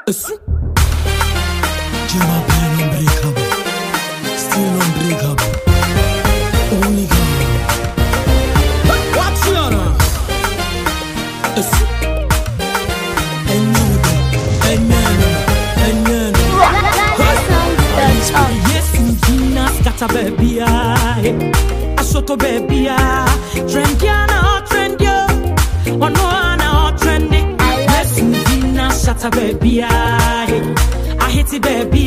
Jima pain unbreakable, still unbreakable. Only God. What's your name? Yes, Gina scatter baby, I soto baby, trendiana, trendio, or no, no, trendy. Yes, Gina scatter baby, I hit it baby.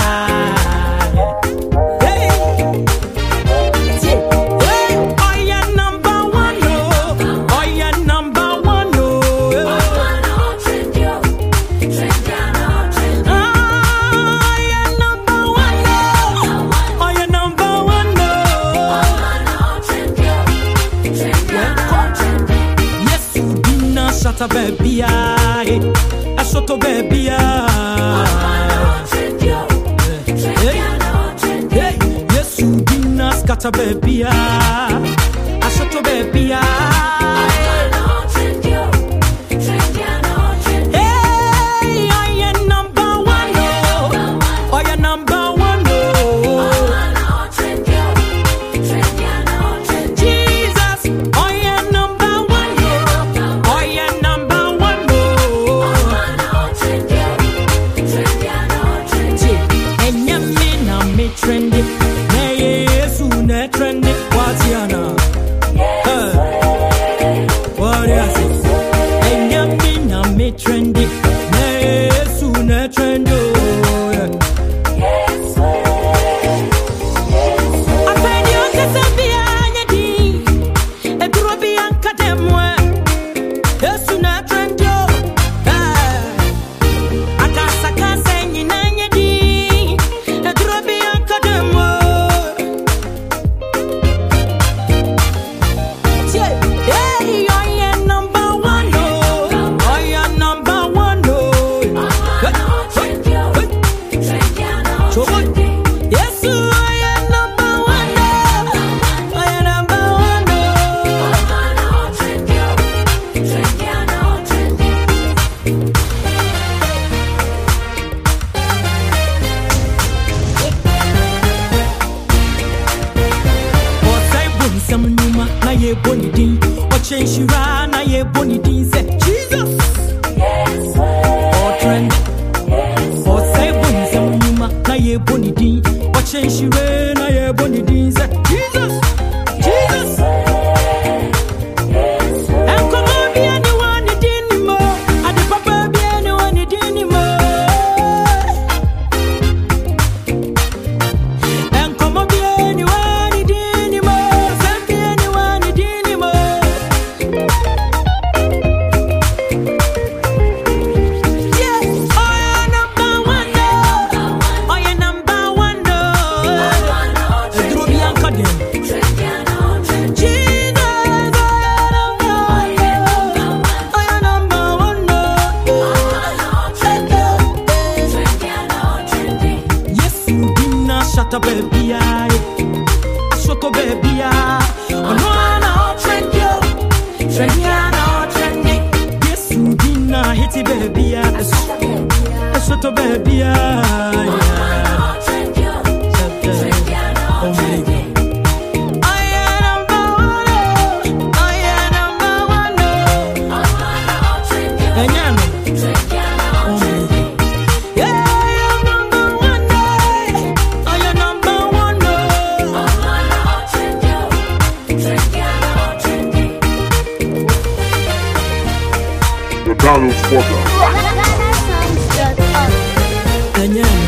Baby, I shot a baby. Yes, you didn't scatter baby. I shot a baby. Hey, I am number one. I am number one. Jesus, I am number one. I am number one. And you mean I'm me trendy. Yes, you ne trendy. What's your name? What is it? And you mean I'm me trendy. Yes, you ne trendy. Jesus. Yes, or trend. Yes. Or say bunny some numa na ye bunny din. Or change she rain na ye bunny din. Jesus. Jesus. And come on, be anyone you didn't more. And the papa be anyone you didn't more. And come on, be anyone you didn't more. Send be anyone you didn't more. Shut up, baby, I shut up, baby, I'm no trendy, trendy. Yes, you didn't hit it, baby, I shut up, baby, Donald Sporter. Daniel.